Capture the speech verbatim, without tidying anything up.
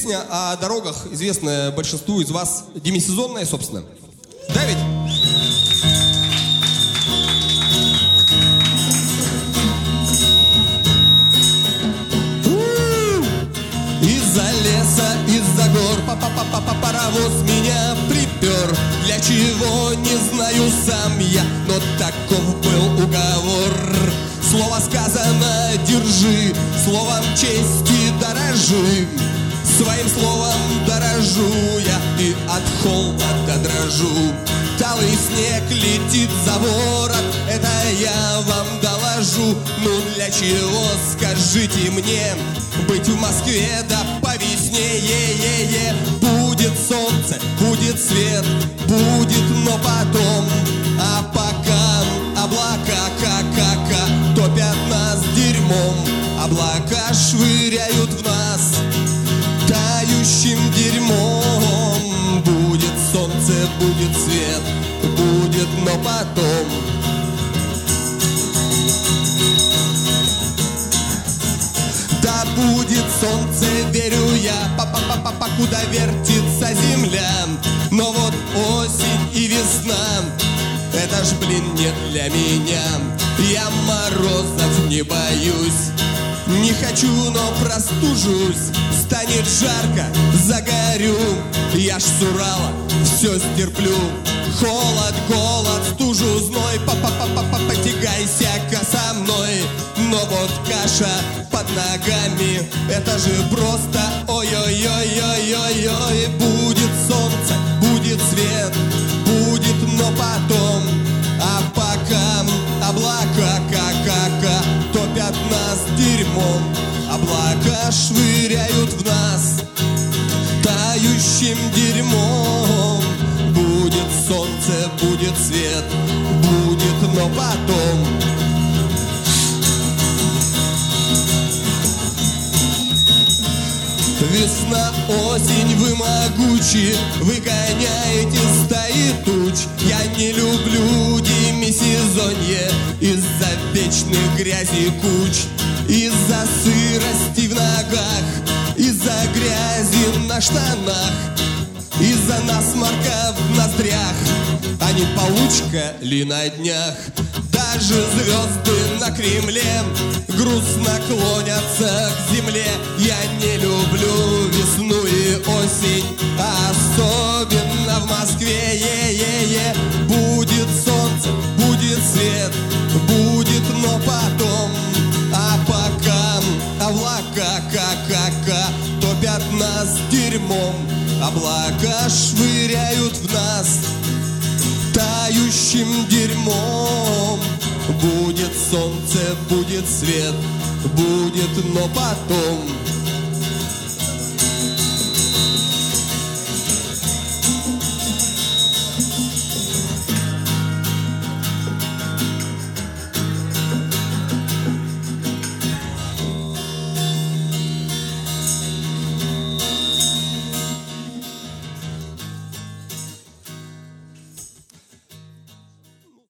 Песня о дорогах, известная большинству из вас, демисезонная, собственно. Да ведь? Из-за леса, из-за гор па-па-па-па-па паровоз меня припер. Для чего, не знаю сам я, но таков был уговор. Слово сказано, держи, словом чести дорожи. Своим словом дорожу я и от холода дрожу. Талый снег летит за ворот, это я вам доложу. Ну для чего, скажите мне, быть в Москве да по весне? Е-е-е. Будет солнце, будет свет, будет, но потом. А пока облака ка-ка-ка топят нас дерьмом. Облака швыряют в нас тающим дерьмом. Будет солнце, будет свет, будет, но потом. Да будет солнце, верю я, па-па-па-па, куда вертится земля. Но вот осень и весна, это ж, блин, не для меня. Я морозов не боюсь, не хочу, но простужусь. Станет жарко, загорю, я ж с Урала все стерплю. Холод, голод, стужу, зной, па-па-па-па-па, потягайся-ка со мной. Но вот каша под ногами, это же просто ой-ой-ой-ой-ой-ой. Будет солнце, будет свет, будет, но потом. А пока облака ка-ка-ка топят нас дерьмом. Облака швыряют в нас тающим дерьмом. Будет солнце, будет свет, будет, но потом. Весна, осень, вы могучи, вы гоняете стаи туч. Я не люблю демисезонье из-за вечных грязи куч. Из-за сырости в ногах, из-за грязи на штанах, из-за насморка в ноздрях. А не получка ли на днях? Даже звезды на Кремле грустно клонятся к земле. Я не люблю весну и осень, а особенно в Москве. Е-е-е. Будет солнце, будет свет, будет, но потом. А пока облака ка-ка-ка топят нас дерьмом. Облака швыряют в нас тающим дерьмом. Будет солнце, будет свет, будет, но потом.